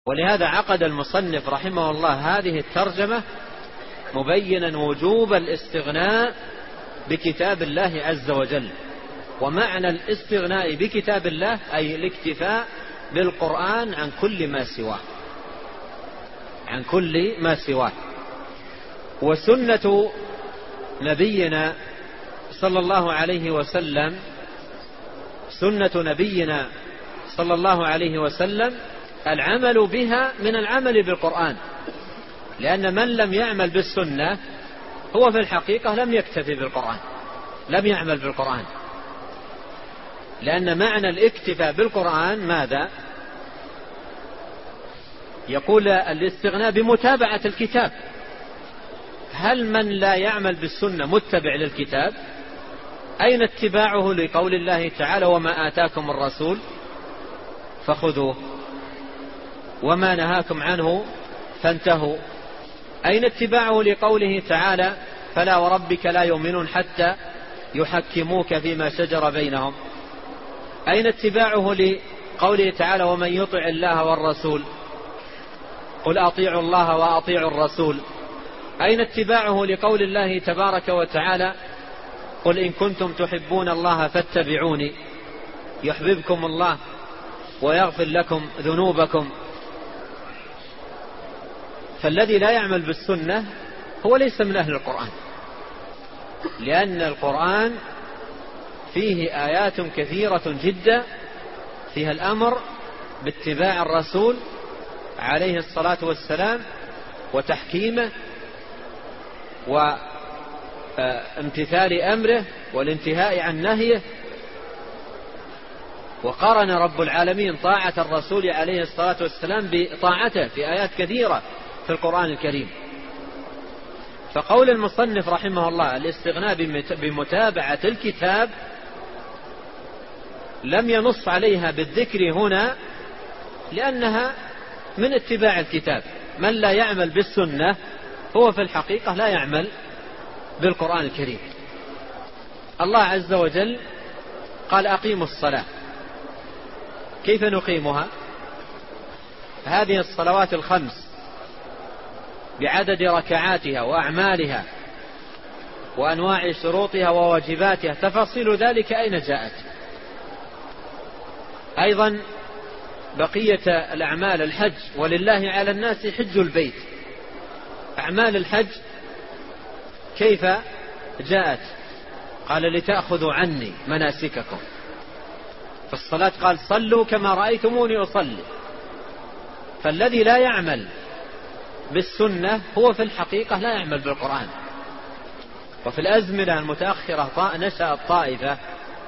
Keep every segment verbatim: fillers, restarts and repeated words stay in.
ولهذا عقد المصنف رحمه الله هذه الترجمة مبينا وجوب الاستغناء بكتاب الله عز وجل. ومعنى الاستغناء بكتاب الله أي الاكتفاء بالقرآن عن كل ما سواه عن كل ما سواه. وسنة نبينا صلى الله عليه وسلم سنة نبينا صلى الله عليه وسلم العمل بها من العمل بالقرآن، لأن من لم يعمل بالسنة هو في الحقيقة لم يكتفي بالقرآن، لم يعمل بالقرآن، لأن معنى الاكتفاء بالقرآن ماذا؟ يقول الاستغناء بمتابعة الكتاب. هل من لا يعمل بالسنة متبع للكتاب؟ أين اتباعه لقول الله تعالى وما آتاكم الرسول فخذوه وما نهاكم عنه فانتهوا؟ أين اتباعه لقوله تعالى فلا وربك لا يؤمنون حتى يحكموك فيما شجر بينهم؟ أين اتباعه لقوله تعالى ومن يطع الله والرسول قل أطيعوا الله وأطيعوا الرسول؟ أين اتباعه لقول الله تبارك وتعالى قل إن كنتم تحبون الله فاتبعوني يحببكم الله ويغفر لكم ذنوبكم؟ فالذي لا يعمل بالسنة هو ليس من أهل القرآن، لأن القرآن فيه آيات كثيرة جدا فيها الأمر باتباع الرسول عليه الصلاة والسلام وتحكيمه وامتثال أمره والانتهاء عن نهيه. وقارن رب العالمين طاعة الرسول عليه الصلاة والسلام بطاعته في آيات كثيرة في القرآن الكريم. فقول المصنف رحمه الله الاستغناء بمتابعة الكتاب لم ينص عليها بالذكر هنا لأنها من اتباع الكتاب. من لا يعمل بالسنة هو في الحقيقة لا يعمل بالقرآن الكريم. الله عز وجل قال أقيموا الصلاة. كيف نقيمها؟ هذه الصلوات الخمس بعدد ركعاتها وأعمالها وأنواع شروطها وواجباتها تفاصيل ذلك أين جاءت؟ أيضا بقية الأعمال الحج ولله على الناس حج البيت. أعمال الحج كيف جاءت؟ قال لتأخذوا عني مناسككم. في الصلاة قال صلوا كما رأيتموني أصلي. فالذي لا يعمل بالسنة هو في الحقيقة لا يعمل بالقرآن. وفي الأزمنة المتأخرة نشأت طائفة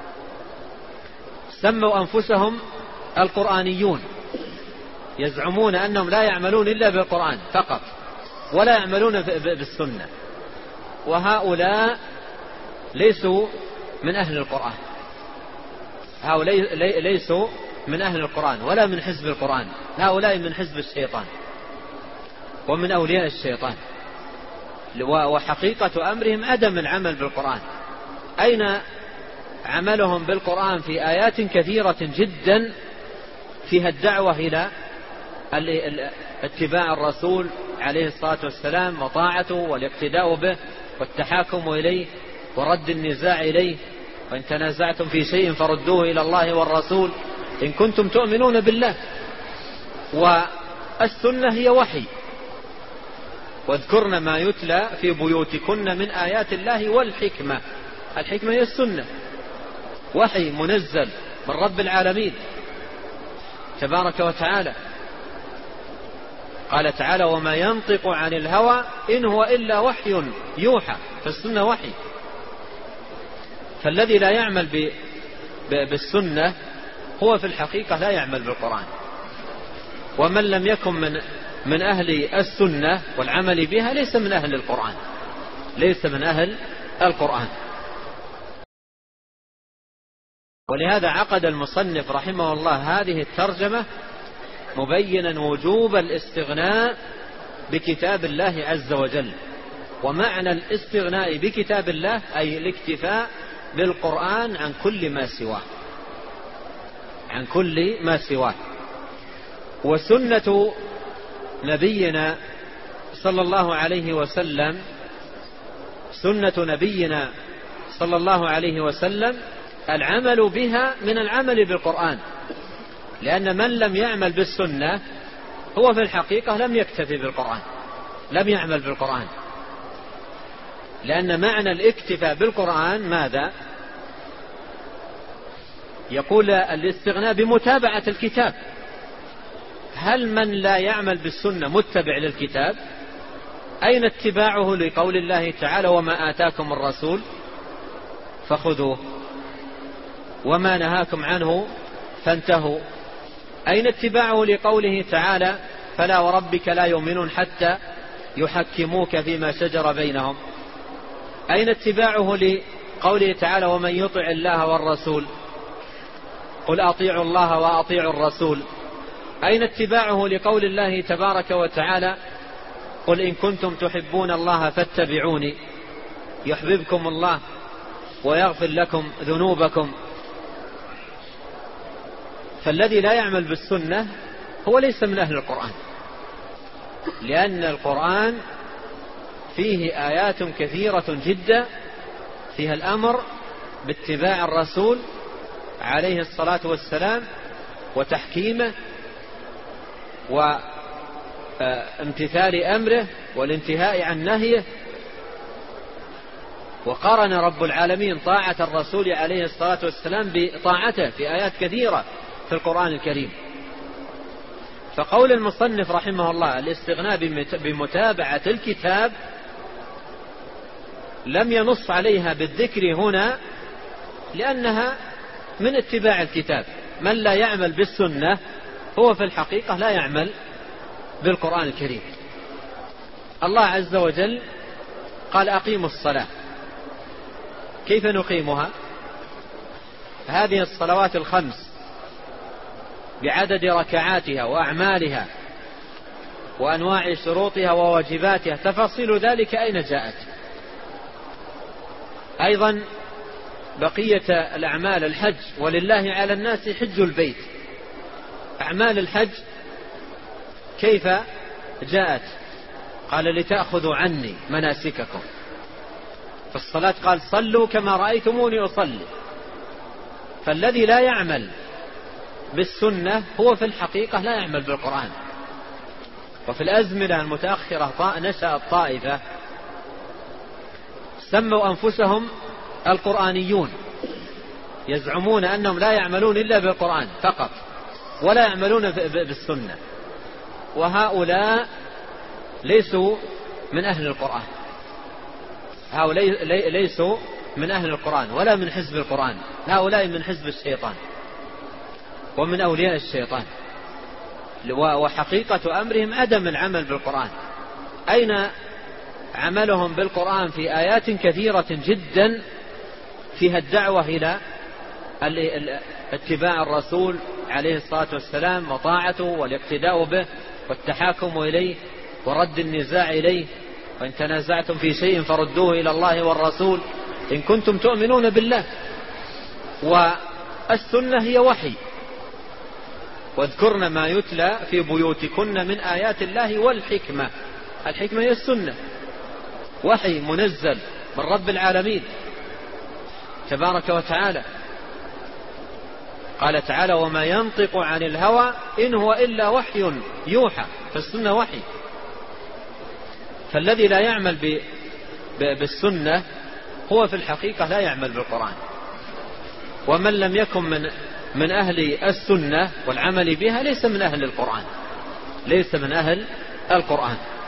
سموا أنفسهم القرآنيون، يزعمون أنهم لا يعملون إلا بالقرآن فقط ولا يعملون بالسنة، وهؤلاء ليسوا من أهل القرآن. هؤلاء ليسوا من أهل القرآن ولا من حزب القرآن، هؤلاء من حزب الشيطان ومن أولياء الشيطان. وحقيقة أمرهم عدم العمل بالقرآن. أين عملهم بالقرآن؟ في آيات كثيرة جدا فيها الدعوة إلى اتباع الرسول عليه الصلاة والسلام وطاعته والاقتداء به والتحاكم إليه ورد النزاع إليه. وإن تنازعتم في شيء فردوه إلى الله والرسول إن كنتم تؤمنون بالله. والسنة هي وحي. واذكرن ما يتلى في بيوتكن من آيات الله والحكمة. الحكمة هي السنة، وحي منزل من رب العالمين تبارك وتعالى. قال تعالى وما ينطق عن الهوى إن هو إلا وحي يوحى. فالسنة وحي. فالذي لا يعمل بالسنة هو في الحقيقة لا يعمل بالقرآن. ومن لم يكن من من أهل السنة والعمل بها ليس من أهل القرآن، ليس من أهل القرآن. ولهذا عقد المصنف رحمه الله هذه الترجمة مبينا وجوب الاستغناء بكتاب الله عز وجل. ومعنى الاستغناء بكتاب الله أي الاكتفاء بالقرآن عن كل ما سواه عن كل ما سواه. وسنة نبينا صلى الله عليه وسلم سنة نبينا صلى الله عليه وسلم العمل بها من العمل بالقرآن، لأن من لم يعمل بالسنة هو في الحقيقة لم يكتفي بالقرآن، لم يعمل بالقرآن، لأن معنى الاكتفاء بالقرآن ماذا؟ يقول الاستغناء بمتابعة الكتاب. هل من لا يعمل بالسنة متبع للكتاب؟ أين اتباعه لقول الله تعالى وما آتاكم الرسول فخذوه وما نهاكم عنه فانتهوا؟ أين اتباعه لقوله تعالى فلا وربك لا يؤمنون حتى يحكموك فيما شجر بينهم؟ أين اتباعه لقوله تعالى ومن يطع الله والرسول قل أطيعوا الله وأطيعوا الرسول؟ أين اتباعه لقول الله تبارك وتعالى قل إن كنتم تحبون الله فاتبعوني يحببكم الله ويغفر لكم ذنوبكم؟ فالذي لا يعمل بالسنة هو ليس من أهل القرآن، لأن القرآن فيه آيات كثيرة جدا فيها الأمر باتباع الرسول عليه الصلاة والسلام وتحكيمه وامتثال أمره والانتهاء عن نهيه. وقارن رب العالمين طاعة الرسول عليه الصلاة والسلام بطاعته في آيات كثيرة في القرآن الكريم. فقول المصنف رحمه الله الاستغناء بمتابعة الكتاب لم ينص عليها بالذكر هنا لأنها من اتباع الكتاب. من لا يعمل بالسنة هو في الحقيقة لا يعمل بالقرآن الكريم. الله عز وجل قال أقيموا الصلاة. كيف نقيمها؟ هذه الصلوات الخمس بعدد ركعاتها وأعمالها وأنواع شروطها وواجباتها تفاصيل ذلك أين جاءت؟ أيضا بقية الأعمال الحج ولله على الناس حج البيت. أعمال الحج كيف جاءت؟ قال لتأخذوا عني مناسككم. في الصلاة قال صلوا كما رأيتموني أصلي. فالذي لا يعمل بالسنة هو في الحقيقة لا يعمل بالقرآن. وفي الأزمنة المتأخرة نشأت طائفة سموا أنفسهم القرآنيون، يزعمون أنهم لا يعملون إلا بالقرآن فقط ولا يعملون بالسنة، وهؤلاء ليسوا من أهل القرآن. هؤلاء ليسوا من أهل القرآن ولا من حزب القرآن، هؤلاء من حزب الشيطان ومن أولياء الشيطان. وحقيقة أمرهم عدم العمل بالقرآن. أين عملهم بالقرآن؟ في آيات كثيرة جدا فيها الدعوة إلى اتباع الرسول عليه الصلاة والسلام وطاعته والاقتداء به والتحاكم إليه ورد النزاع إليه. وإن تنازعتم في شيء فردوه إلى الله والرسول إن كنتم تؤمنون بالله. والسنة هي وحي. واذكرن ما يتلى في بيوتكن من آيات الله والحكمة. الحكمة هي السنة، وحي منزل من رب العالمين تبارك وتعالى. قال تعالى وما ينطق عن الهوى إن هو إلا وحي يوحى. فالسنة وحي. فالذي لا يعمل بالسنة هو في الحقيقة لا يعمل بالقرآن. ومن لم يكن من من أهل السنة والعمل بها ليس من أهل القرآن، ليس من أهل القرآن.